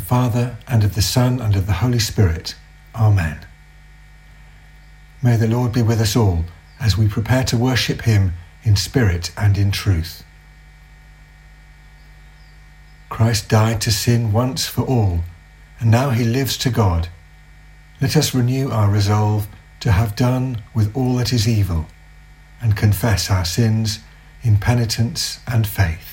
Father, and of the Son, and of the Holy Spirit. Amen. May the Lord be with us all as we prepare to worship him in spirit and in truth. Christ died to sin once for all, and now he lives to God. Let us renew our resolve to have done with all that is evil, and confess our sins in penitence and faith.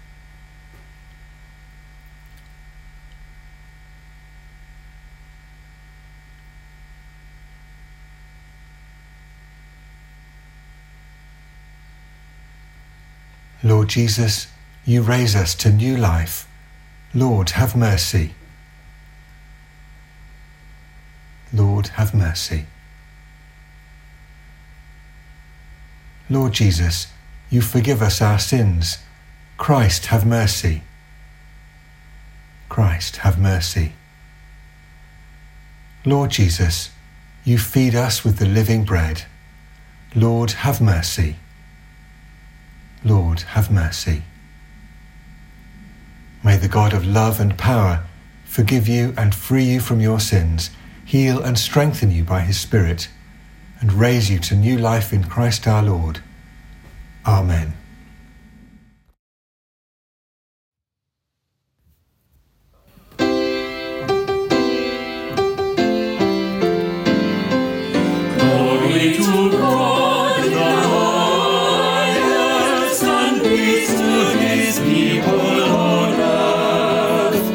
Lord Jesus, you raise us to new life. Lord, have mercy. Lord, have mercy. Lord Jesus, you forgive us our sins. Christ, have mercy. Christ, have mercy. Lord Jesus, you feed us with the living bread. Lord, have mercy. Lord, have mercy. May the God of love and power forgive you and free you from your sins, heal and strengthen you by his Spirit, and raise you to new life in Christ our Lord. Amen. Glory to God in the highest, and peace to his people on earth.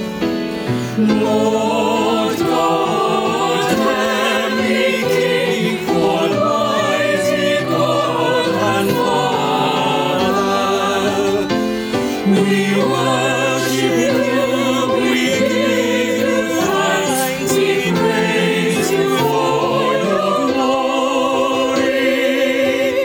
Lord God, heavenly King, almighty God and Father, we worship you, we give you thanks, we praise you for your glory.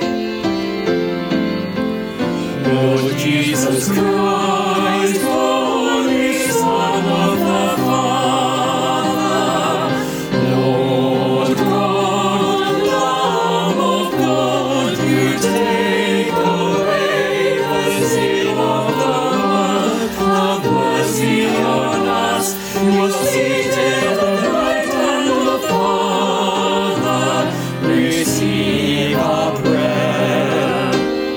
Lord Jesus Christ, Holy Son of the Father, Lord God, Lamb of God, you take away the sin of the world. Have mercy on us. You are seated at the right hand of the Father. Receive our prayer.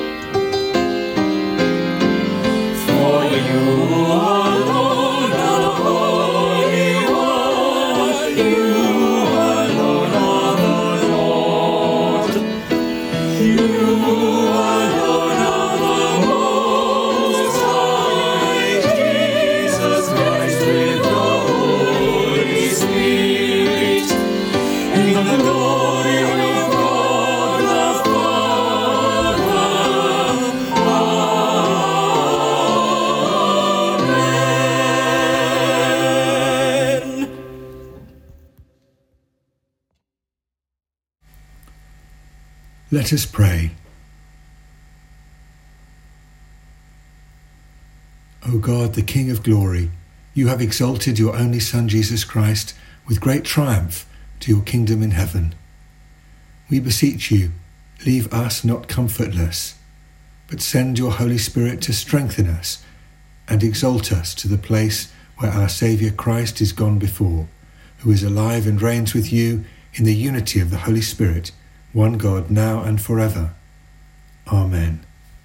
For you alone are the Holy One. You alone are the Lord. You alone are the Most High, Jesus Christ with the Holy Spirit, in the glory of God the Father. Amen. Let us pray. O God, the King of glory, you have exalted your only Son, Jesus Christ, with great triumph to your kingdom in heaven. We beseech you, leave us not comfortless, but send your Holy Spirit to strengthen us and exalt us to the place where our Saviour Christ is gone before, who is alive and reigns with you in the unity of the Holy Spirit, one God, now and forever. Amen.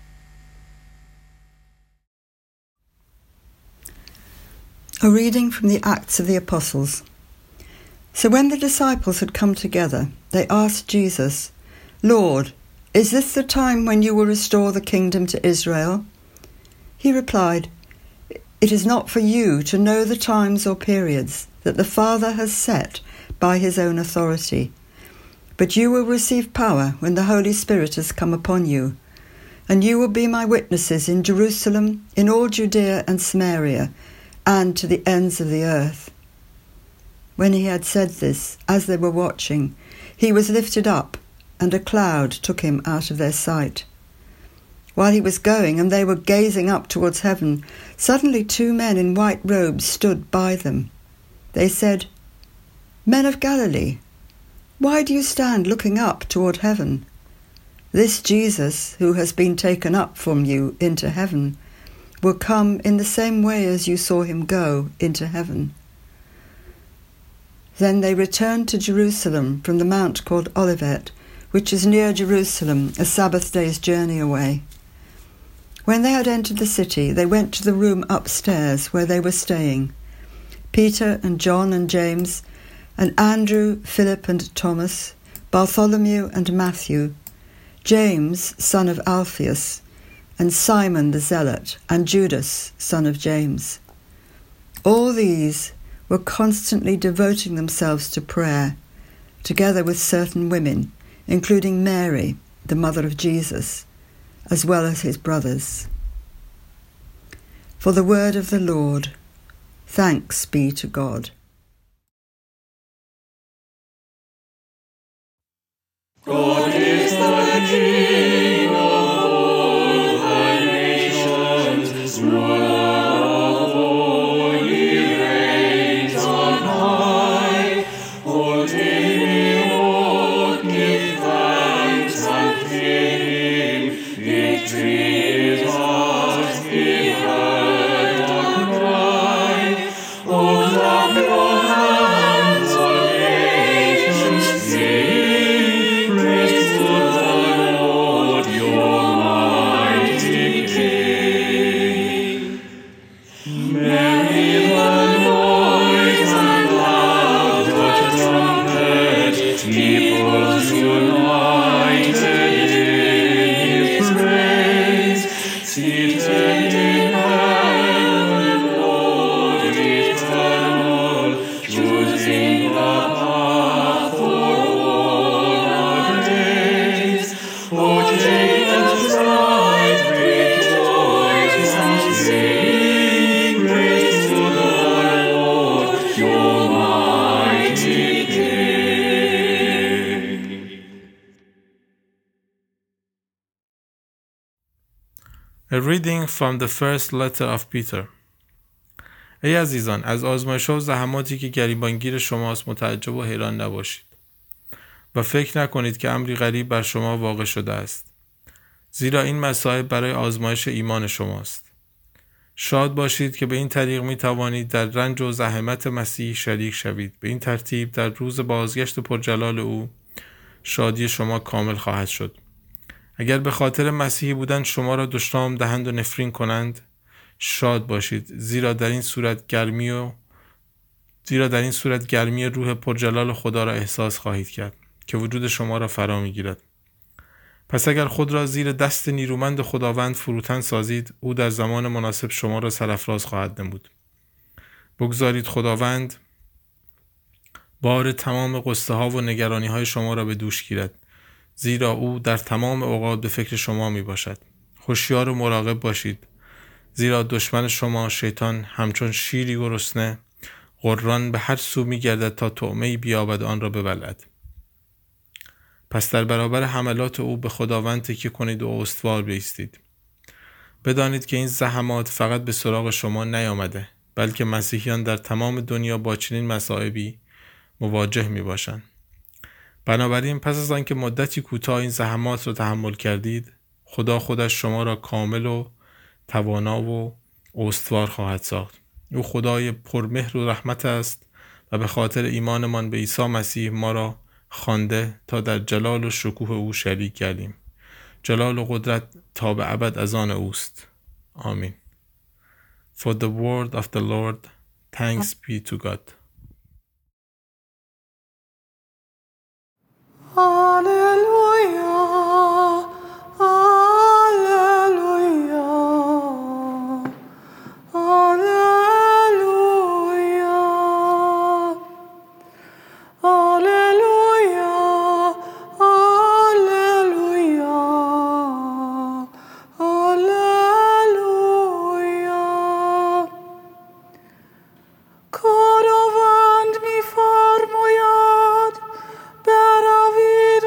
A reading from the Acts of the Apostles. So when the disciples had come together, they asked Jesus, "Lord, is this the time when you will restore the kingdom to Israel?" He replied, "It is not for you to know the times or periods that the Father has set by his own authority, but you will receive power when the Holy Spirit has come upon you, and you will be my witnesses in Jerusalem, in all Judea and Samaria, and to the ends of the earth." When he had said this, as they were watching, he was lifted up, and a cloud took him out of their sight. While he was going, and they were gazing up towards heaven, suddenly 2 men in white robes stood by them. They said, "Men of Galilee, why do you stand looking up toward heaven? This Jesus, who has been taken up from you into heaven, will come in the same way as you saw him go into heaven." Then they returned to Jerusalem from the mount called Olivet, which is near Jerusalem, a Sabbath day's journey away. When they had entered the city, they went to the room upstairs where they were staying. Peter and John and James, and Andrew, Philip and Thomas, Bartholomew and Matthew, James, son of Alphaeus, and Simon the Zealot, and Judas, son of James. All these were constantly devoting themselves to prayer, together with certain women, including Mary, the mother of Jesus, as well as his brothers. For the word of the Lord, thanks be to God. God is the King of all the nations, ruler of all, he reigns on high. Holding all, give thanks and fear him. Victory is ours, he heard our cry. Oh, clap your hands, all nations, sing. Praise to the Lord, your mighty King. Merry the noise and loud the trumpet, peoples united in his praise. Seated in heaven, Lord eternal, choosing the path for all our days. O Jacob's bride, rejoice and sing. Praise to the Lord, your mighty King. A reading from the first letter of Peter. ای عزیزان، از آزمایش‌ها و زحماتی که گریبانگیر شماست متعجب و حیران نباشید و فکر نکنید که امری غریب بر شما واقع شده است، زیرا این مصائب برای آزمایش ایمان شماست. شاد باشید که به این طریق می توانید در رنج و زحمت مسیح شریک شوید. به این ترتیب در روز بازگشت پرجلال او شادی شما کامل خواهد شد. اگر به خاطر مسیحی بودن شما را دشنام دهند و نفرین کنند، شاد باشید، زیرا در این صورت گرمی روح پرجلال خدا را احساس خواهید کرد که وجود شما را فرا می‌گیرد. پس اگر خود را زیر دست نیرومند خداوند فروتن سازید، او در زمان مناسب شما را سرافراز خواهد نمود. بگذارید خداوند بار تمام غصه‌ها و نگرانی‌های شما را به دوش گیرد، زیرا او در تمام اوقات به فکر شما می باشد. هوشیار و مراقب باشید، زیرا دشمن شما شیطان همچون شیری گرسنه غران به هر سو می گردد تا طعمه‌ای بیابد آن را ببلعد. پس در برابر حملات او به خداوند تکیه کنید و استوار بایستید. بدانید که این زحمات فقط به سراغ شما نیامده، بلکه مسیحیان در تمام دنیا با چنین مصائبی مواجه می باشند. بنابراین پس از آنکه مدتی کوتاه این زحمات را تحمل کردید، خدا خودش شما را کامل و توانا و استوار خواهد ساخت. او خدای پرمهر و رحمت است و به خاطر ایمانمان به عیسی مسیح ما را خوانده تا در جلال و شکوه او شریک گردیم. جلال و قدرت تا به ابد از آن اوست. آمین. For the word of the Lord, thanks be to God. Hallelujah, hallelujah, hallelujah, hallelujah, hallelujah, hallelujah. خداوند می‌فرماید بروید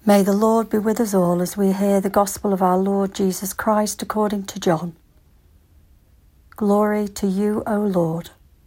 May the Lord be with us all as we hear the gospel of our Lord Jesus Christ according to John. Glory to you, O Lord.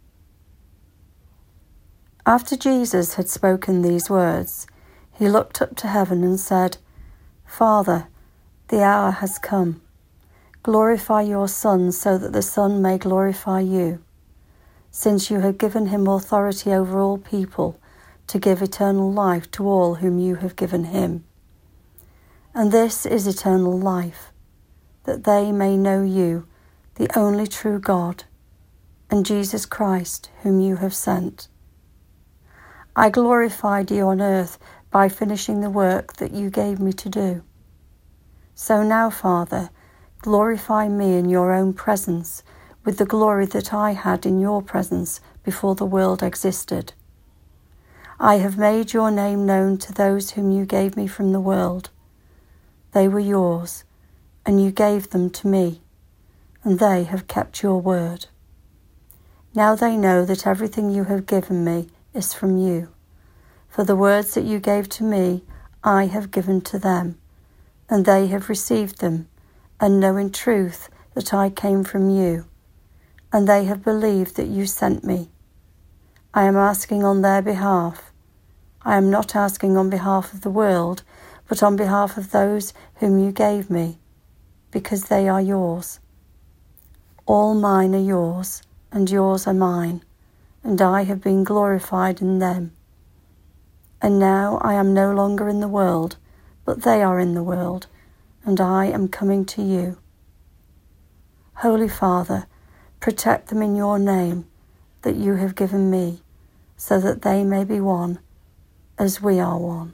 After Jesus had spoken these words, he looked up to heaven and said, Father, the hour has come. Glorify your Son so that the Son may glorify you, since you have given him authority over all people to give eternal life to all whom you have given him. And this is eternal life, that they may know you, the only true God, and Jesus Christ, whom you have sent. I glorified you on earth by finishing the work that you gave me to do. So now, Father, glorify me in your own presence with the glory that I had in your presence before the world existed. I have made your name known to those whom you gave me from the world. They were yours, and you gave them to me, and they have kept your word. Now they know that everything you have given me is from you. For the words that you gave to me, I have given to them, and they have received them, and know in truth that I came from you, and they have believed that you sent me. I am asking on their behalf. I am not asking on behalf of the world, but on behalf of those whom you gave me, because they are yours. All mine are yours, and yours are mine, and I have been glorified in them. And now I am no longer in the world, but they are in the world, and I am coming to you. Holy Father, protect them in your name that you have given me, so that they may be one, as we are one.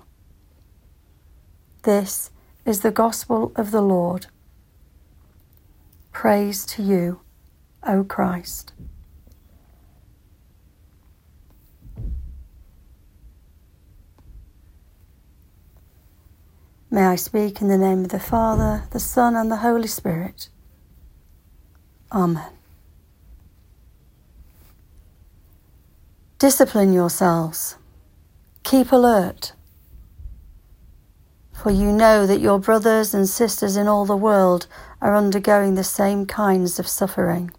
This is the gospel of the Lord. Praise to you, O Christ. May I speak in the name of the Father, the Son, and the Holy Spirit. Amen. Discipline yourselves. Keep alert. For you know that your brothers and sisters in all the world are undergoing the same kinds of suffering.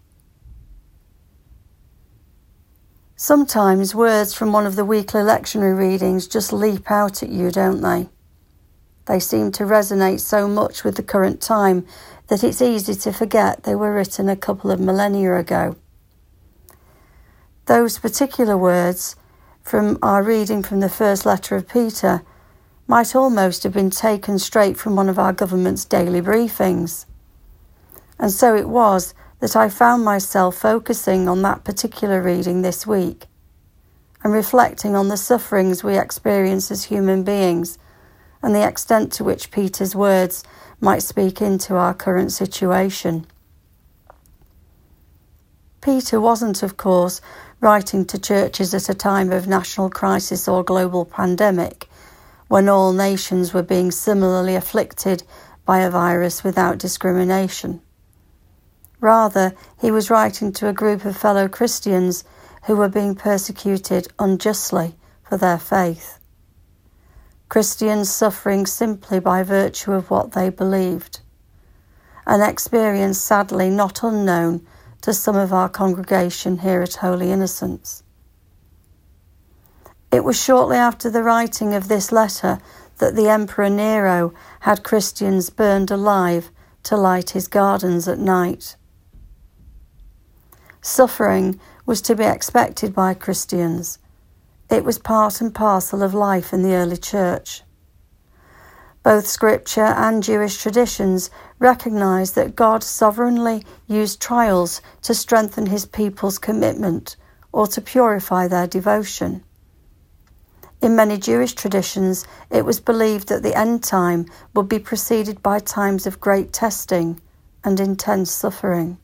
Sometimes words from one of the weekly lectionary readings just leap out at you, don't they? They seem to resonate so much with the current time that it's easy to forget they were written a couple of millennia ago. Those particular words from our reading from the first letter of Peter might almost have been taken straight from one of our government's daily briefings. And so it was that I found myself focusing on that particular reading this week and reflecting on the sufferings we experience as human beings and the extent to which Peter's words might speak into our current situation. Peter wasn't, of course, writing to churches at a time of national crisis or global pandemic, when all nations were being similarly afflicted by a virus without discrimination. Rather, he was writing to a group of fellow Christians who were being persecuted unjustly for their faith. Christians suffering simply by virtue of what they believed, an experience sadly not unknown to some of our congregation here at Holy Innocents. It was shortly after the writing of this letter that the Emperor Nero had Christians burned alive to light his gardens at night. Suffering was to be expected by Christians. It was part and parcel of life in the early church. Both Scripture and Jewish traditions recognize that God sovereignly used trials to strengthen his people's commitment or to purify their devotion. In many Jewish traditions, it was believed that the end time would be preceded by times of great testing and intense suffering.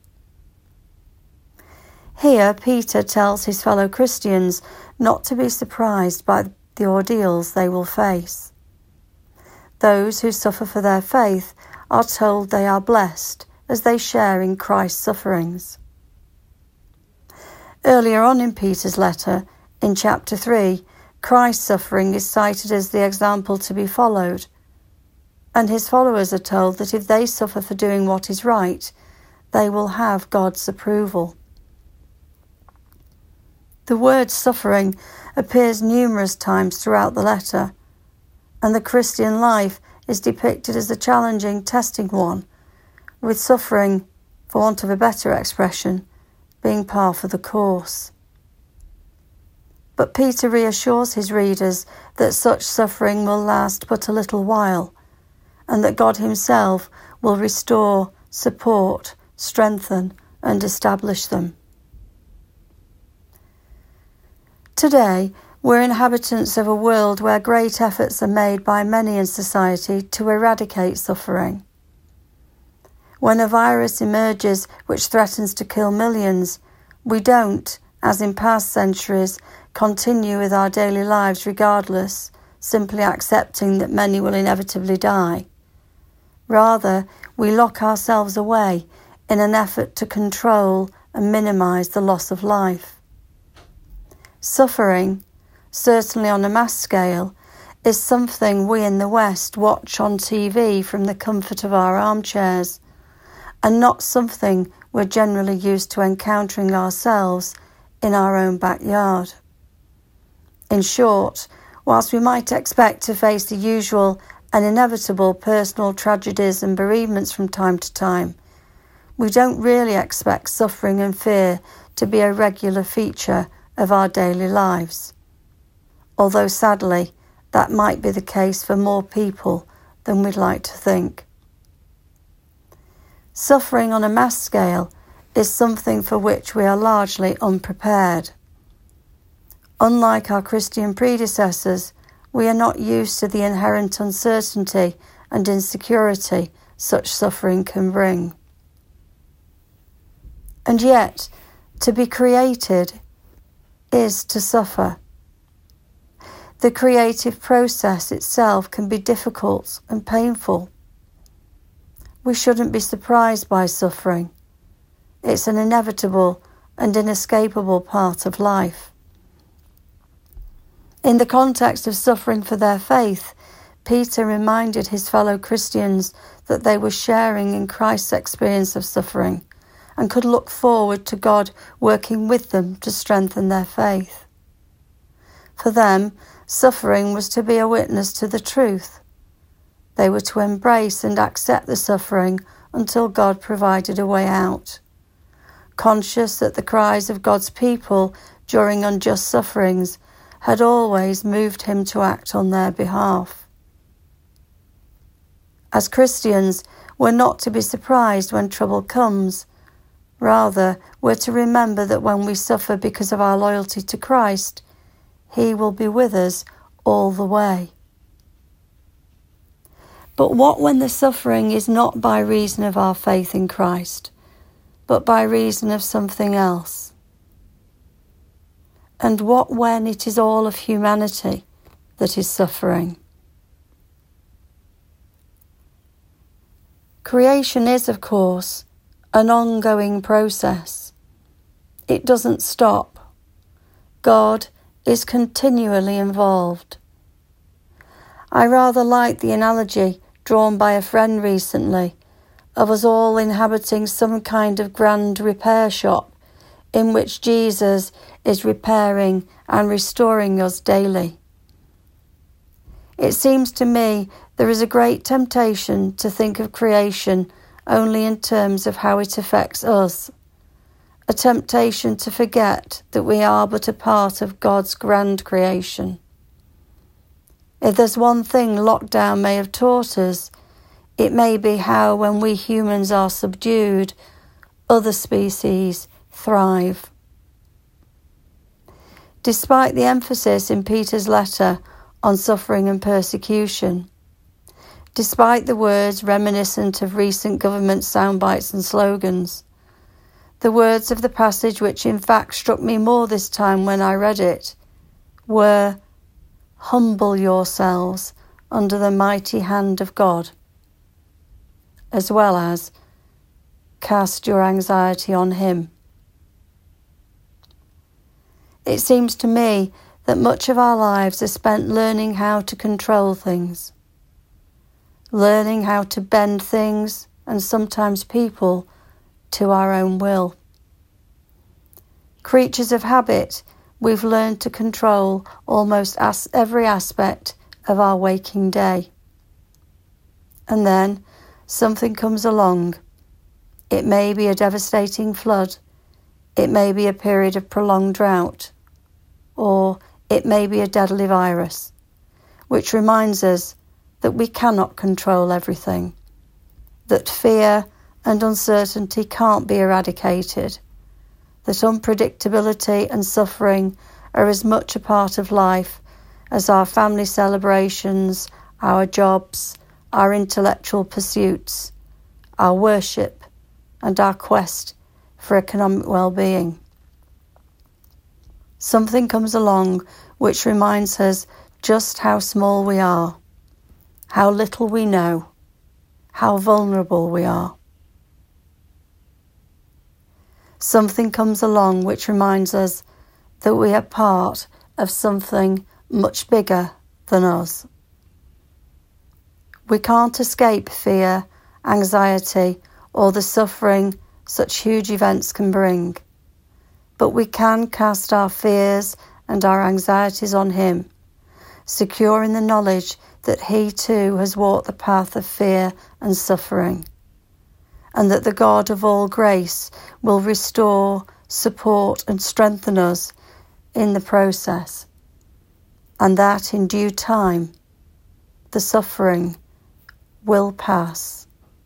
Here, Peter tells his fellow Christians not to be surprised by the ordeals they will face. Those who suffer for their faith are told they are blessed as they share in Christ's sufferings. Earlier on in Peter's letter, in chapter 3, Christ's suffering is cited as the example to be followed, and his followers are told that if they suffer for doing what is right, they will have God's approval. The word suffering appears numerous times throughout the letter, and the Christian life is depicted as a challenging, testing one, with suffering, for want of a better expression, being par for the course. But Peter reassures his readers that such suffering will last but a little while, and that God himself will restore, support, strengthen, and establish them. Today, we're inhabitants of a world where great efforts are made by many in society to eradicate suffering. When a virus emerges which threatens to kill millions, we don't, as in past centuries, continue with our daily lives regardless, simply accepting that many will inevitably die. Rather, we lock ourselves away in an effort to control and minimise the loss of life. Suffering, certainly on a mass scale, is something we in the West watch on TV from the comfort of our armchairs, and not something we're generally used to encountering ourselves in our own backyard. In short, whilst we might expect to face the usual and inevitable personal tragedies and bereavements from time to time, we don't really expect suffering and fear to be a regular feature of our daily lives, although sadly that might be the case for more people than we'd like to think. Suffering on a mass scale is something for which we are largely unprepared. Unlike our Christian predecessors, we are not used to the inherent uncertainty and insecurity such suffering can bring. And yet, to be created is to suffer. The creative process itself can be difficult and painful. We shouldn't be surprised by suffering. It's an inevitable and inescapable part of life. In the context of suffering for their faith, Peter reminded his fellow Christians that they were sharing in Christ's experience of suffering and could look forward to God working with them to strengthen their faith. For them, suffering was to be a witness to the truth. They were to embrace and accept the suffering until God provided a way out, conscious that the cries of God's people during unjust sufferings had always moved him to act on their behalf. As Christians, we're not to be surprised when trouble comes. Rather, we're to remember that when we suffer because of our loyalty to Christ, he will be with us all the way. But what when the suffering is not by reason of our faith in Christ, but by reason of something else? And what when it is all of humanity that is suffering? Creation is, of course, an ongoing process. It doesn't stop. God is continually involved. I rather like the analogy drawn by a friend recently of us all inhabiting some kind of grand repair shop in which Jesus is repairing and restoring us daily. It seems to me there is a great temptation to think of creation only in terms of how it affects us, a temptation to forget that we are but a part of God's grand creation. If there's one thing lockdown may have taught us, it may be how when we humans are subdued, other species thrive. Despite the emphasis in Peter's letter on suffering and persecution, despite the words reminiscent of recent government soundbites and slogans, the words of the passage which in fact struck me more this time when I read it were, "Humble yourselves under the mighty hand of God," as well as, "Cast your anxiety on him." It seems to me that much of our lives are spent learning how to control things. learning how to bend things and sometimes people to our own will. Creatures of habit, we've learned to control almost every aspect of our waking day. And then something comes along. It may be a devastating flood, it may be a period of prolonged drought, or it may be a deadly virus, which reminds us that we cannot control everything, that fear and uncertainty can't be eradicated, that unpredictability and suffering are as much a part of life as our family celebrations, our jobs, our intellectual pursuits, our worship, and our quest for economic well-being. Something comes along which reminds us just how small we are, how little we know, how vulnerable we are. Something comes along which reminds us that we are part of something much bigger than us. We can't escape fear, anxiety, or the suffering such huge events can bring, but we can cast our fears and our anxieties on Him, secure in the knowledge that He too has walked the path of fear and suffering, and that the God of all grace will restore, support and strengthen us in the process, and that in due time the suffering will pass.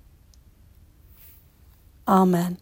Amen.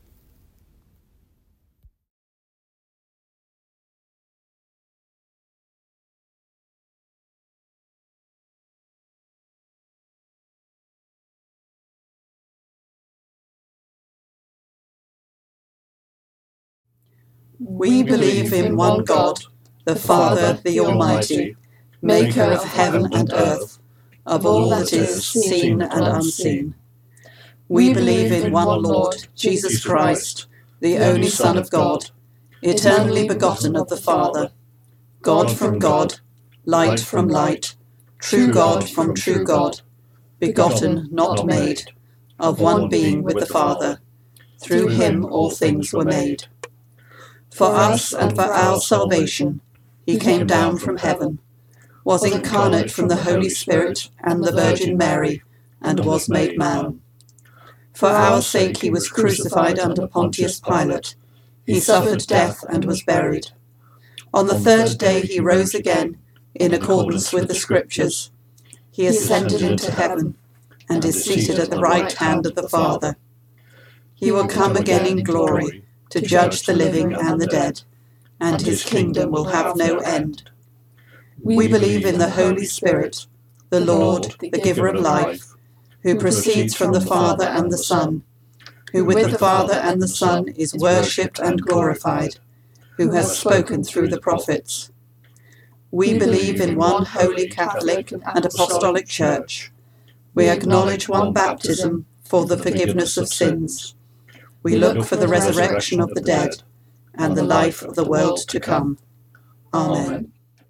We believe in one God, the Father, the Almighty, maker of heaven and earth, of all that is seen and unseen. We believe in one Lord, Jesus Christ, the only Son of God, eternally begotten of the Father, God from God, light from light, true God from true God, begotten, not made, of one being with the Father. Through him all things were made. For us and for our salvation, he came down from heaven, was incarnate from the Holy Spirit and the Virgin Mary, and was made man. For our sake he was crucified under Pontius Pilate. He suffered death and was buried. On the third day he rose again, in accordance with the Scriptures. He ascended into heaven, and is seated at the right hand of the Father. He will come again in glory, to judge the living and the dead, and his kingdom will have no end. We believe in the Holy Spirit, the Lord, the giver of life, who proceeds from the Father and the Son, who with the Father and the Son is worshipped and glorified, who has spoken through the prophets. We believe in one holy Catholic and Apostolic Church. We acknowledge one baptism for the forgiveness of sins. We look for the resurrection of the dead and the life of the world to come. Amen.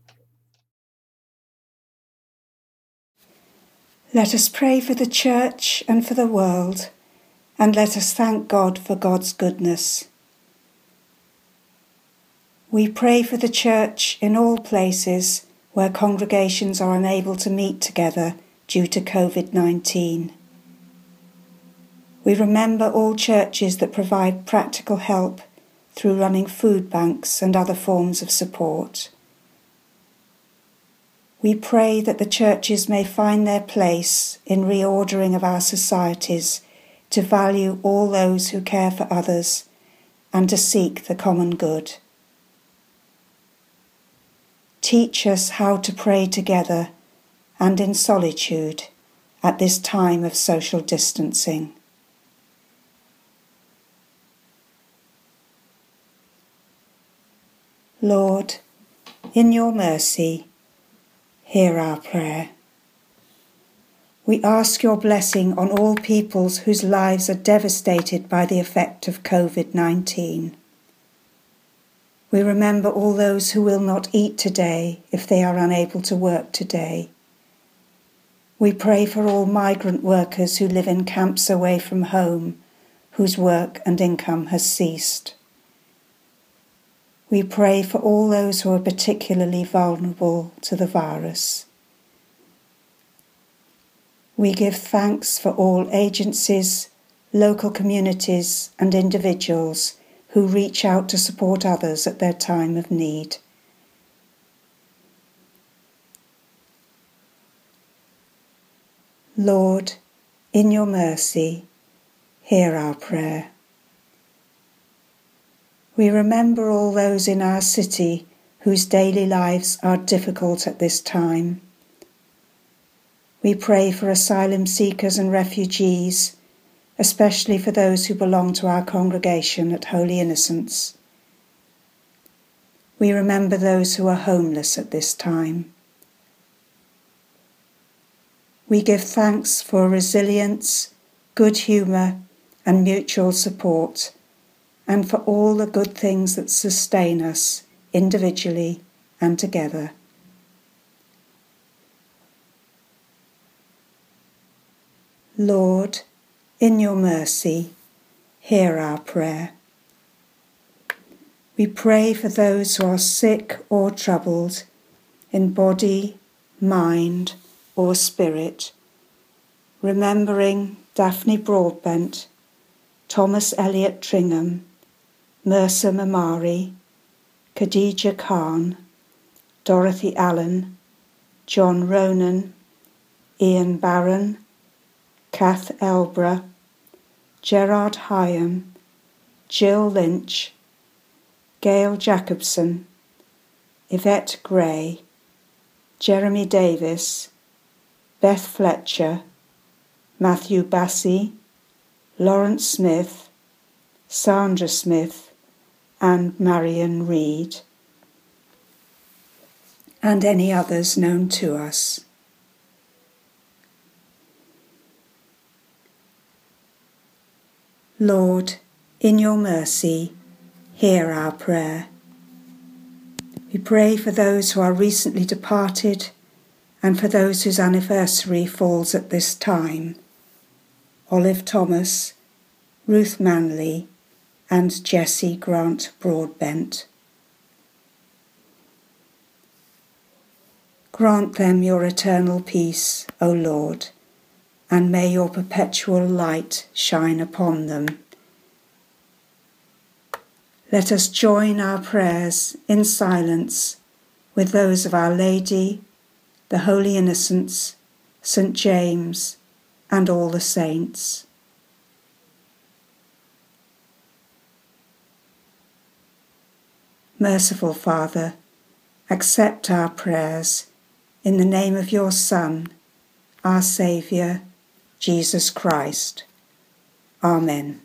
Let us pray for the Church and for the world, and let us thank God for God's goodness. We pray for the Church in all places where congregations are unable to meet together due to COVID-19. We remember all churches that provide practical help through running food banks and other forms of support. We pray that the churches may find their place in reordering of our societies to value all those who care for others and to seek the common good. Teach us how to pray together and in solitude at this time of social distancing. Lord, in your mercy, hear our prayer. We ask your blessing on all peoples whose lives are devastated by the effect of COVID-19. We remember all those who will not eat today if they are unable to work today. We pray for all migrant workers who live in camps away from home, whose work and income has ceased. We pray for all those who are particularly vulnerable to the virus. We give thanks for all agencies, local communities and individuals who reach out to support others at their time of need. Lord, in your mercy, hear our prayer. We remember all those in our city whose daily lives are difficult at this time. We pray for asylum seekers and refugees, especially for those who belong to our congregation at Holy Innocents. We remember those who are homeless at this time. We give thanks for resilience, good humour and mutual support, and for all the good things that sustain us individually and together. Lord, in your mercy, hear our prayer. We pray for those who are sick or troubled in body, mind, or spirit, remembering Daphne Broadbent, Thomas Elliot Tringham, Mercer Mamari, Khadija Khan, Dorothy Allen, John Ronan, Ian Barron, Kath Elborough, Gerard Hyam, Jill Lynch, Gail Jacobson, Yvette Gray, Jeremy Davis, Beth Fletcher, Matthew Bassey, Lawrence Smith, Sandra Smith, and Marion Reed, and any others known to us. Lord, in your mercy, hear our prayer. We pray for those who are recently departed and for those whose anniversary falls at this time: Olive Thomas, Ruth Manley, and Jessie Grant Broadbent. Grant them your eternal peace, O Lord, and may your perpetual light shine upon them. Let us join our prayers in silence with those of Our Lady, the Holy Innocents, St. James, and all the saints. Merciful Father, accept our prayers in the name of your Son, our Saviour, Jesus Christ. Amen.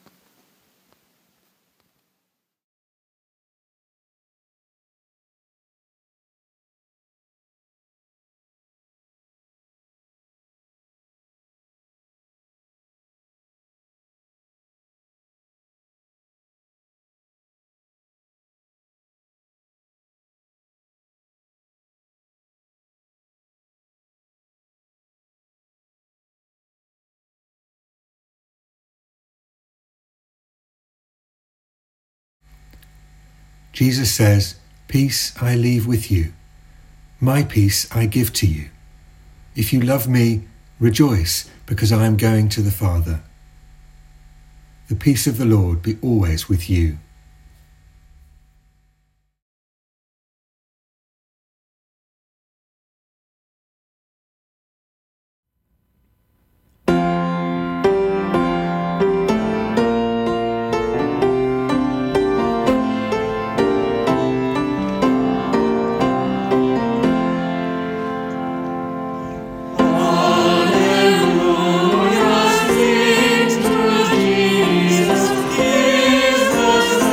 Jesus says, "Peace I leave with you. My peace I give to you. If you love me, rejoice, because I am going to the Father." The peace of the Lord be always with you. Hallelujah, sing to Jesus, give us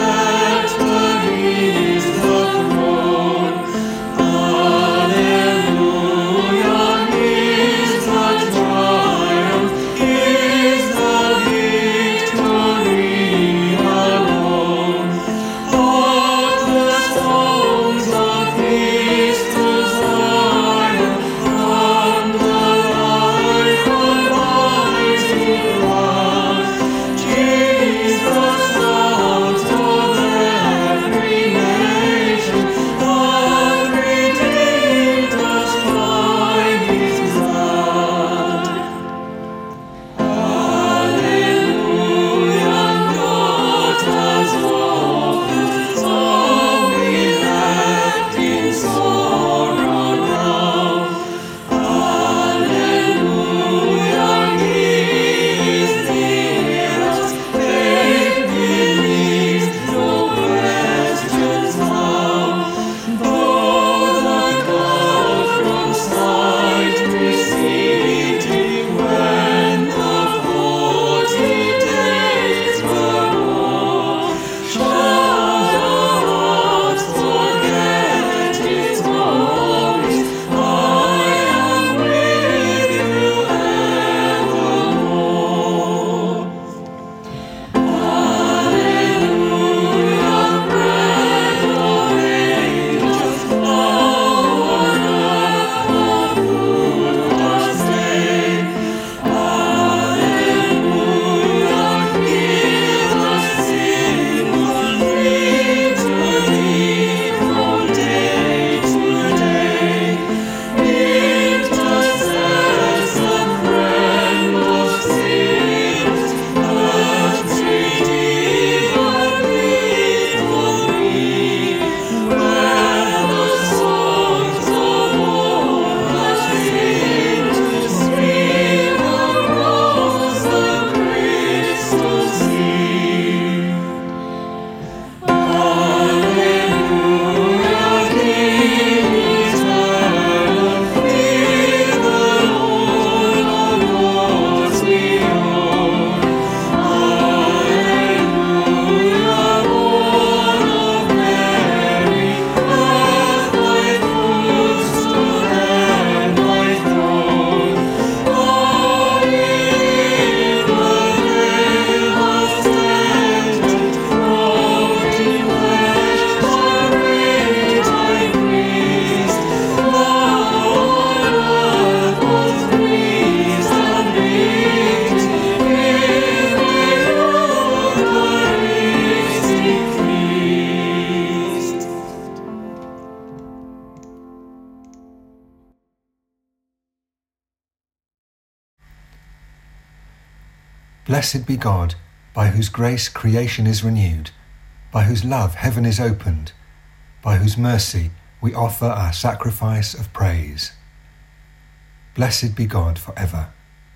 Blessed be God, by whose grace creation is renewed, by whose love heaven is opened, by whose mercy we offer our sacrifice of praise. Blessed be God forever.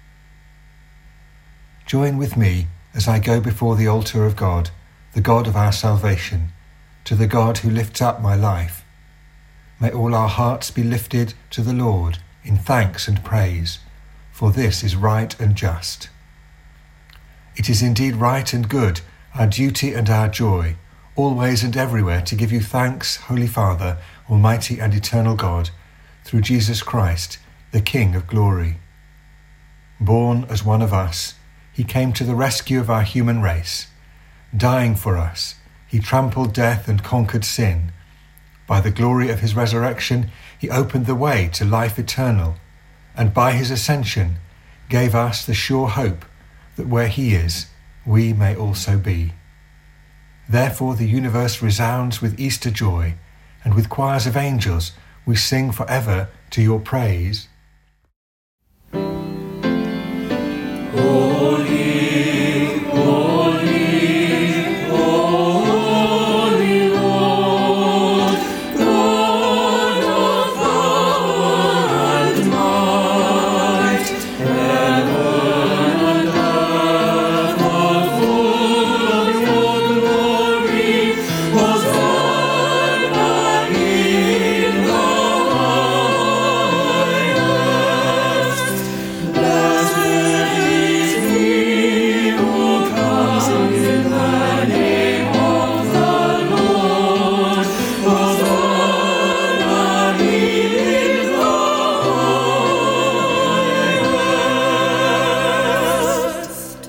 Join with me as I go before the altar of God, the God of our salvation, to the God who lifts up my life. May all our hearts be lifted to the Lord in thanks and praise, for this is right and just. It is indeed right and good, our duty and our joy, always and everywhere to give you thanks, Holy Father, Almighty and eternal God, through Jesus Christ, the King of glory. Born as one of us, he came to the rescue of our human race. Dying for us, he trampled death and conquered sin. By the glory of his resurrection, he opened the way to life eternal, and by his ascension gave us the sure hope that where he is, we may also be. Therefore the universe resounds with Easter joy, and with choirs of angels we sing forever to your praise. Holy, holy, holy Lord, God of power and might, heaven and earth are full of your glory. Hosanna in the highest. Blessed is he who comes in the name of the Lord. Hosanna in the highest.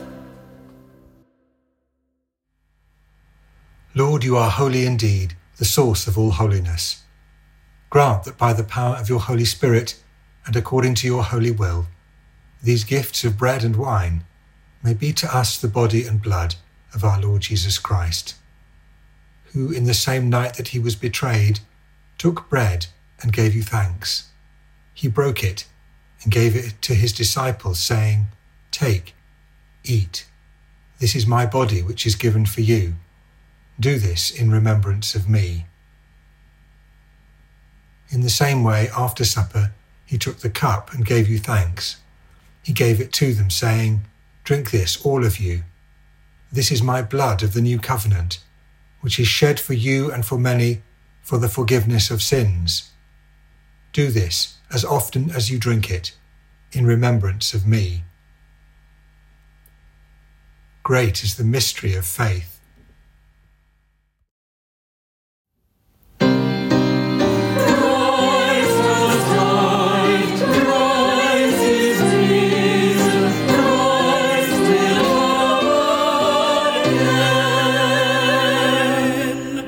Lord, you are holy indeed, the source of all holiness. Grant that by the power of your Holy Spirit, and according to your holy will, these gifts of bread and wine may be to us the body and blood of our Lord Jesus Christ, who in the same night that he was betrayed, took bread and gave you thanks. He broke it and gave it to his disciples, saying, "Take, eat. This is my body which is given for you. Do this in remembrance of me." In the same way, after supper, he took the cup and gave you thanks. He gave it to them, saying, "Drink this, all of you. This is my blood of the new covenant, which is shed for you and for many for the forgiveness of sins. Do this as often as you drink it, in remembrance of me." Great is the mystery of faith. Christ has died, Christ is risen, Christ will come again.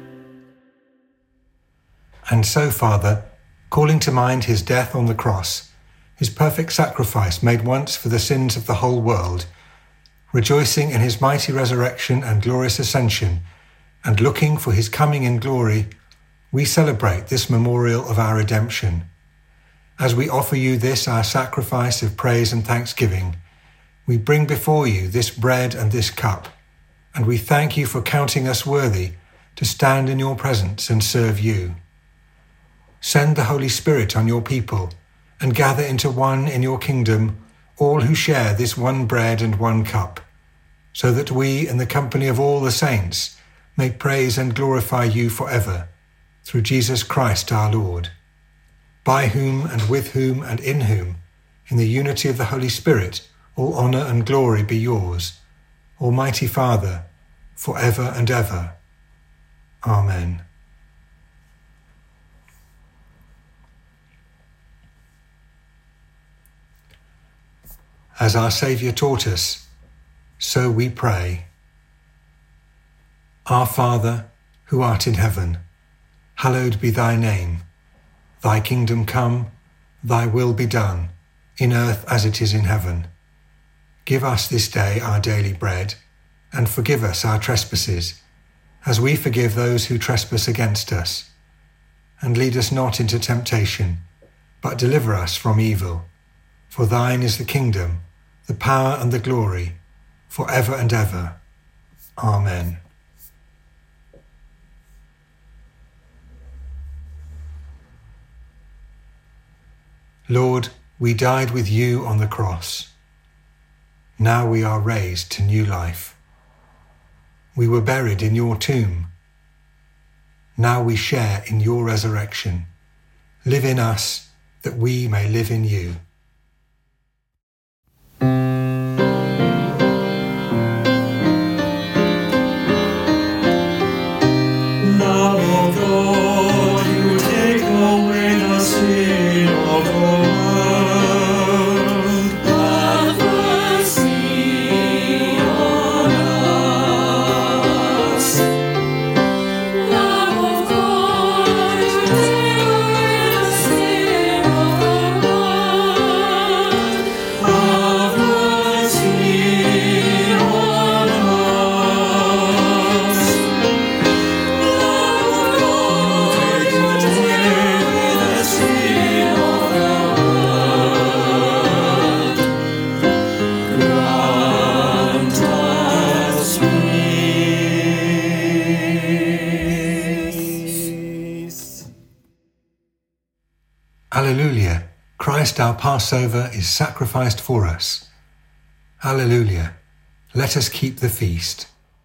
And so, Father, calling to mind his death on the cross, his perfect sacrifice made once for the sins of the whole world, rejoicing in his mighty resurrection and glorious ascension, and looking for his coming in glory, we celebrate this memorial of our redemption. As we offer you this, our sacrifice of praise and thanksgiving, we bring before you this bread and this cup, and we thank you for counting us worthy to stand in your presence and serve you. Send the Holy Spirit on your people, and gather into one in your kingdom all who share this one bread and one cup, so that we, in the company of all the saints, may praise and glorify you forever, through Jesus Christ our Lord, by whom and with whom and in whom, in the unity of the Holy Spirit, all honour and glory be yours, Almighty Father, forever and ever. Amen. As our Saviour taught us, so we pray. Our Father, who art in heaven, hallowed be thy name. Thy kingdom come, thy will be done, in earth as it is in heaven. Give us this day our daily bread, and forgive us our trespasses, as we forgive those who trespass against us. And lead us not into temptation, but deliver us from evil. For thine is the kingdom, the power and the glory, forever and ever. Amen. Lord, we died with you on the cross. Now we are raised to new life. We were buried in your tomb. Now we share in your resurrection. Live in us, that we may live in you. Lamb of God, you take away the sin of the world. Have mercy on us. Lamb of God, you take away the sin of the world. Have mercy on us. Alleluia! Christ our Passover is sacrificed for us. Alleluia! Let us keep the feast.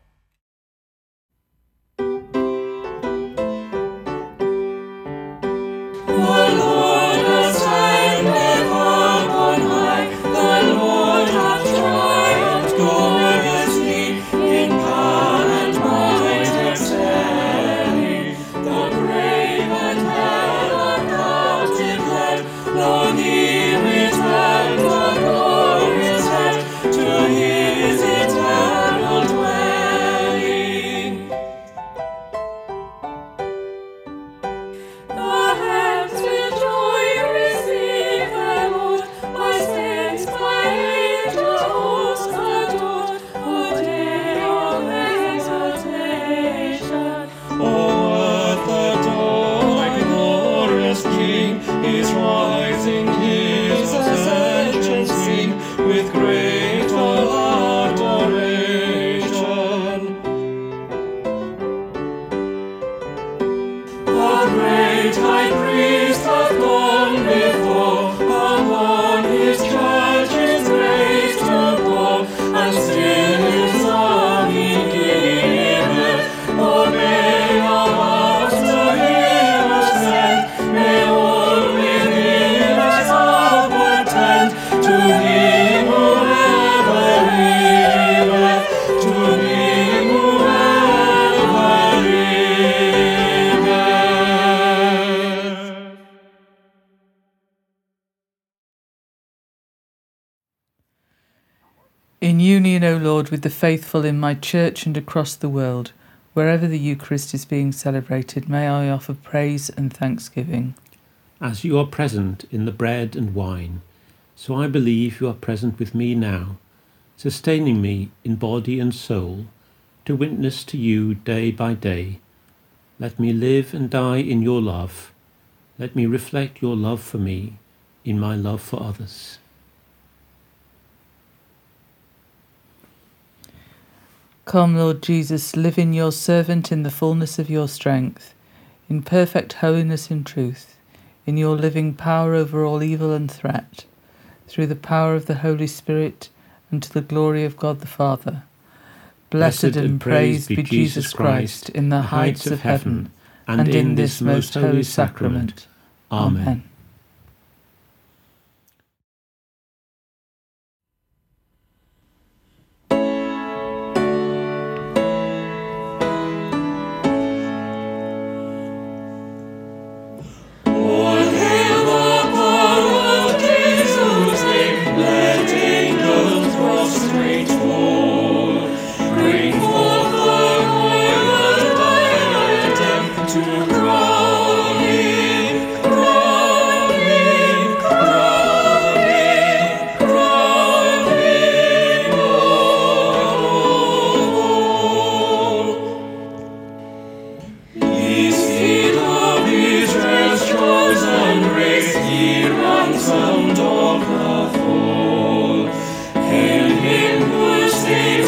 In union, O Lord, with the faithful in my church and across the world, wherever the Eucharist is being celebrated, may I offer praise and thanksgiving. As you are present in the bread and wine, so I believe you are present with me now, sustaining me in body and soul, to witness to you day by day. Let me live and die in your love. Let me reflect your love for me in my love for others. Come, Lord Jesus, live in your servant in the fullness of your strength, in perfect holiness and truth, in your living power over all evil and threat, through the power of the Holy Spirit, and to the glory of God the Father. Blessed and praised be Jesus Christ in the heights of heaven, and in this most holy sacrament. Amen. Hail him who saves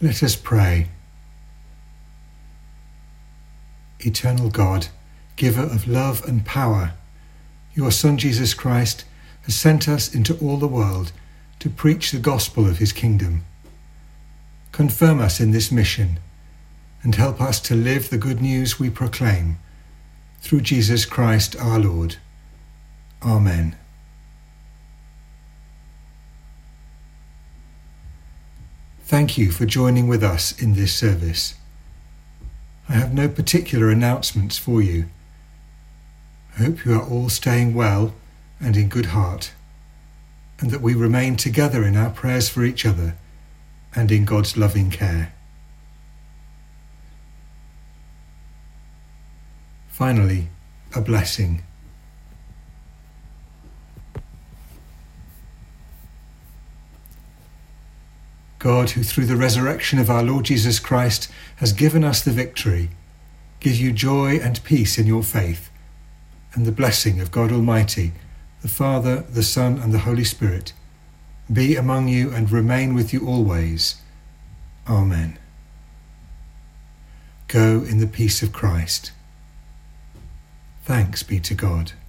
Let us pray. Eternal God, giver of love and power, your Son Jesus Christ has sent us into all the world to preach the gospel of his kingdom. Confirm us in this mission and help us to live the good news we proclaim, through Jesus Christ our Lord. Amen. Thank you for joining with us in this service. I have no particular announcements for you. I hope you are all staying well and in good heart, and that we remain together in our prayers for each other and in God's loving care. Finally, a blessing. God, who through the resurrection of our Lord Jesus Christ has given us the victory, give you joy and peace in your faith, and the blessing of God Almighty, the Father, the Son, and the Holy Spirit, be among you and remain with you always. Amen. Go in the peace of Christ. Thanks be to God.